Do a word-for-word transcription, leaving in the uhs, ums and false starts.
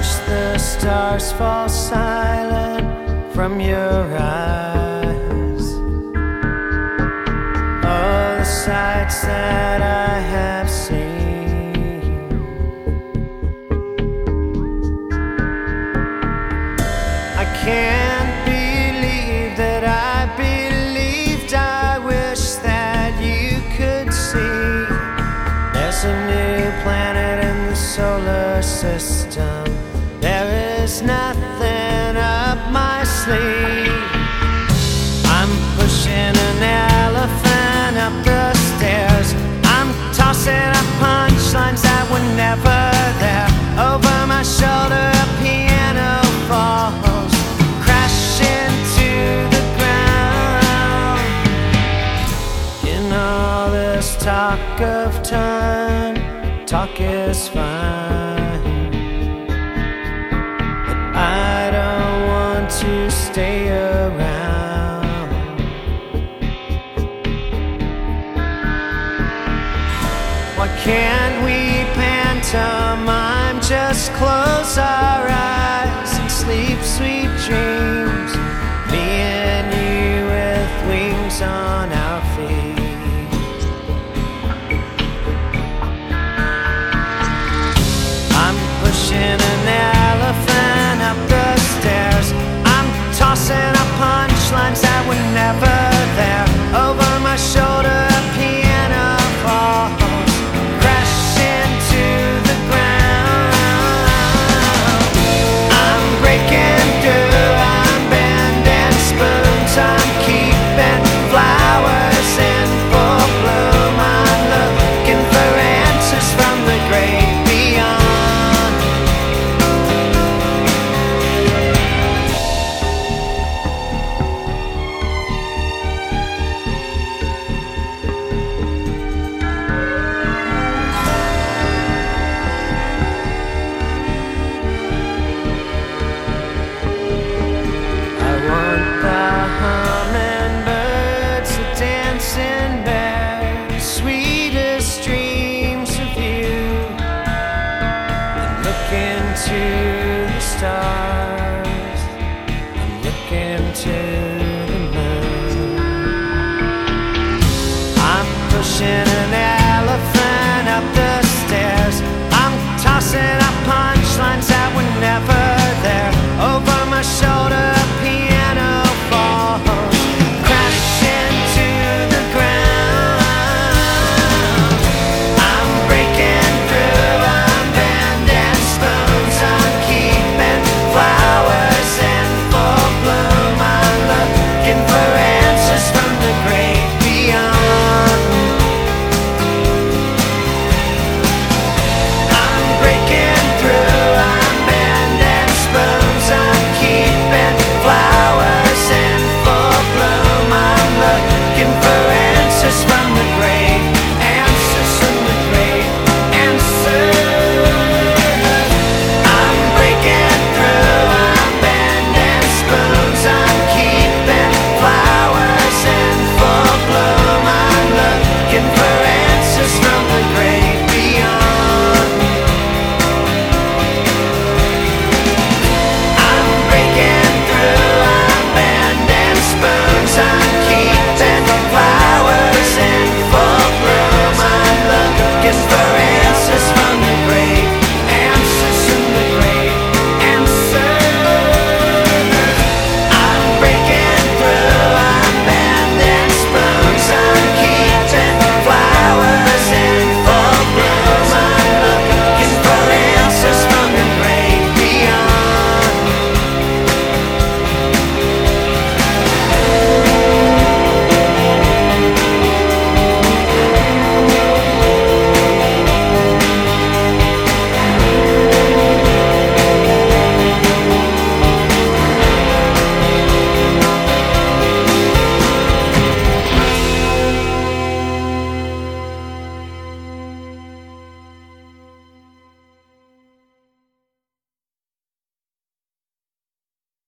watch the stars fall silent from your eyes. All the sights that I have seen, I can't believe that I believed. I wish that you could see there's a new planet in the solar system. There is nothing up my sleeve. I'm pushing an elephant up the stairs. I'm tossing up punchlines that were never there. Over my shoulder a piano falls, crashing to the ground. In all this talk of time, talk is fine, but I don't want to stay around. Why can't we pantomime? Just close our eyes and sleep sweet dreams. Me and you with wings on our feet. I'm pushing an elephant up the stairs. I'm tossing up punchlines that were never there. Over my shoulder a piano falls, crashing to the ground. I'm breaking through, I'm bending spoons, I'm keeping flowers in full bloom. I'm looking for answers from the great beyond. I want the hummingbirds, the dancing bears, sweetest dreams of you, and look into the stars.